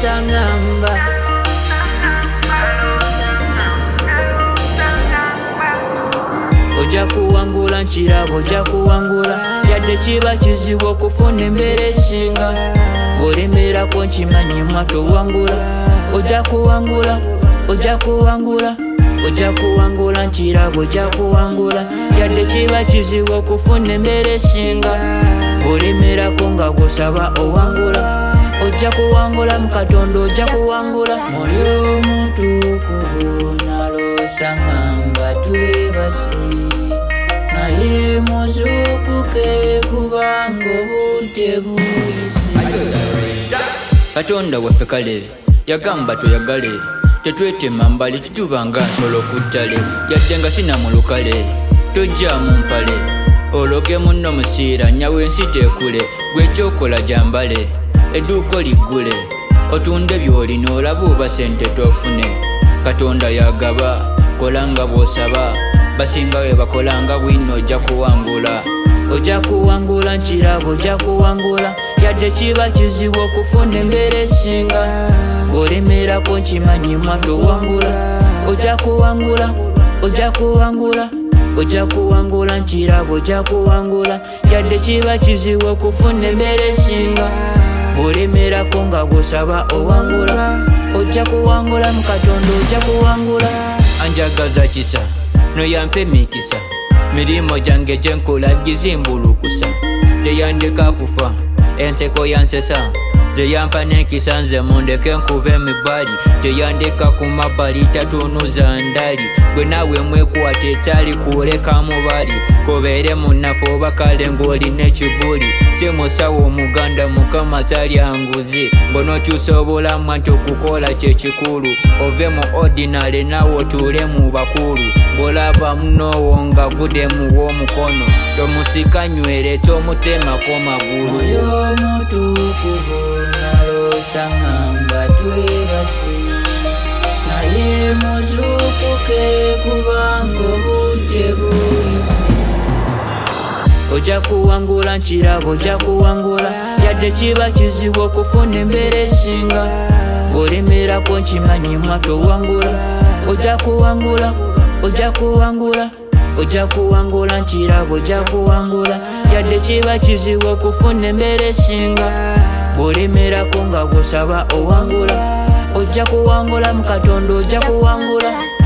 sangamba. Ojja kuwangula nkirabo, ojja kuwangula yadde kiba kizibu okufuna embeera esinga. Bw'olemerako nkimanyi mwaka owangula. Ojja kuwangula, ojja kuwangula, ojja kuwangula nkirabo, ojja kuwangula yadde kiba kizibu okufuna embeera esinga. Bw'olemerako nga bw'osaba owangula. Ojja kuwangula mu Katonda, ojja kuwangula. Mwoyo omutukuvu naloosa ngamba twebase, naye muzuukuke kubanga obudde buyise. Katonda waffe kale yagamba toyagale, tetwetema mbali titubanga nsolo ku ttale. Yadde nga sinamulukale tojja mu mpale, ologe munno musiira nyawe ensi tekule. Gwe ekyokola jambale edduuka liggule, otunde by'olina olaba oba sente tofune. Katonda yagaba kolanga bw'osaba, basinga we bakolanga bwino. Ojja kuwangula, ojja kuwangula nkirabo, ojja kuwangula yadde kiba kizibu okufuna embeera esinga. Bw'olemerako nkimanyi mwaka owangula. Ojja kuwangula, ojja kuwangula, ojja kuwangula nkirabo, ojja kuwangula yadde kiba kizibu okufuna embeera esinga. Bw'olemerako nga bw'osaba owangula. Ojja kuwangula mu Katonda, ojja kuwangula. Anjagaza kisa noyampa emikisa, mirimo gyange gyenkola gizimbulukusa. Teyandika kufa enseko yansesa, ze yampa n'enkisa nze mundeke enkube emibbali. Teyandika ku mabbali tatunuza ndali, gwe naawe mwekwata etali kuleka mubali. Kobeere munnafe oba kale ng'olina ekibuli, si musawo omuganda Mukama talya nguzi. Ng'onookyusa obulamu anti okukola kye kikulu, ove mu ordinary naawe otuule mu bakulu. Bw'olaba munoowo nga gudemu w'omukono, tomusika nywere tomutemako magulu. Mwoyo omutukuvu naloosa ngamba twebase, naye muzuukuke kubanga obudde buyise. Ojja kuwangula nkirabo, ojja kuwangula yadde kiba kizibu okufuna embeera esinga. Bw'olemerako nkimanyi mwaka owangula. Ojja kuwangula, ojja kuwangula, ojja kuwangula nkirabo, ojja kuwangula yadde kiba kizibu okufuna embeera esinga. Bw'olemerako nga bw'osaba owangula. Ojja kuwangula mu Katonda, ojja kuwangula.